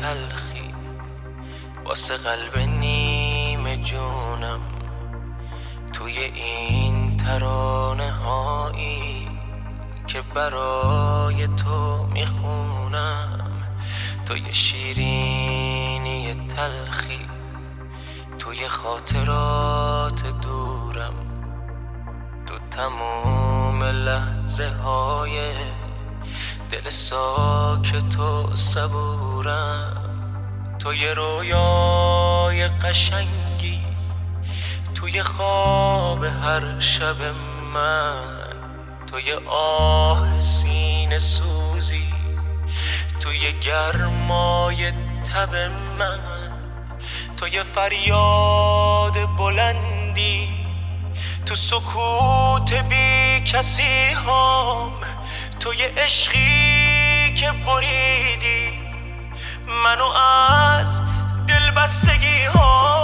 تلخی واسه قلب نیمه جونم، توی این ترانه هایی که برای تو میخونم. توی شیرینی تلخی توی خاطرات دورم، تو تموم لحظه های دل ساکت و صبورم. توی رویای قشنگی توی خواب هر شب من، توی آه سینه سوزی توی گرمای تب من، توی فریاد بلندی تو سکوت بی کسی هام، توی عشقی که بریدی منو از دل بستگی ها.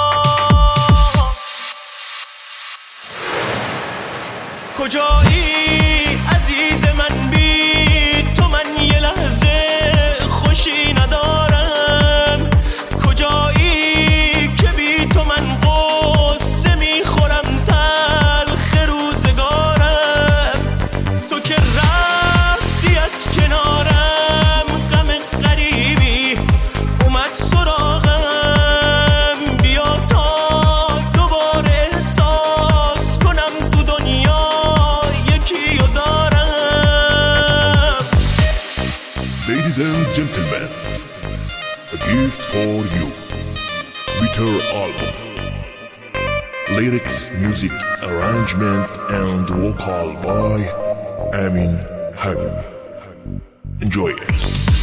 کجایی عزیز من، بی تو من یه لحظه خوشی ندارم. کجایی که بی تو من قصه میخورم تلخ روزگارم. تو که رفتی از کنارم غم غریبی اومد سراغم. بیا تا دوباره احساس کنم تو دنیا یکیو دارم. Ladies and gentlemen, a gift for you. Bitter album. Lyrics, music, arrangement and vocal by Amin Habibi. Enjoy it.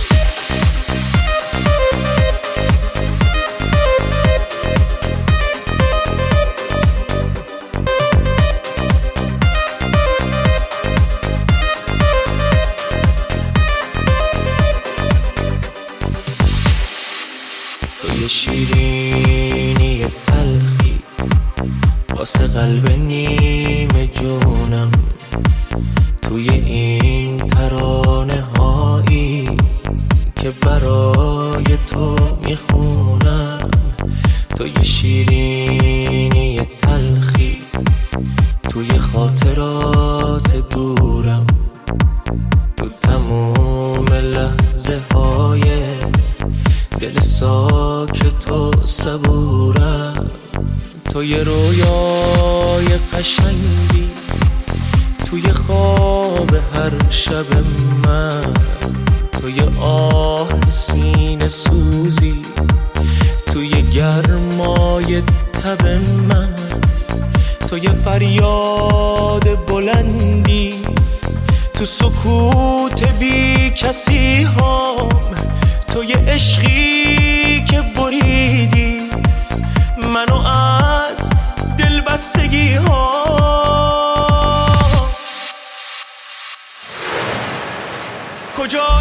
توی شیرینی تلخی واسه قلب نیمه جونم، توی این ترانه هایی که برای تو میخونم. توی شیرینی تلخی توی خاطرات دورم، تو تموم لحظه های دل ساکت و صبورم. توی رویای قشنگی توی خواب هر شب من، توی آه سینه سوزی توی گرمای تب من، توی فریاد بلندی تو سکوت بی کسی هام، توی عشقی که بریدی منو از دل بستگی ها. کجا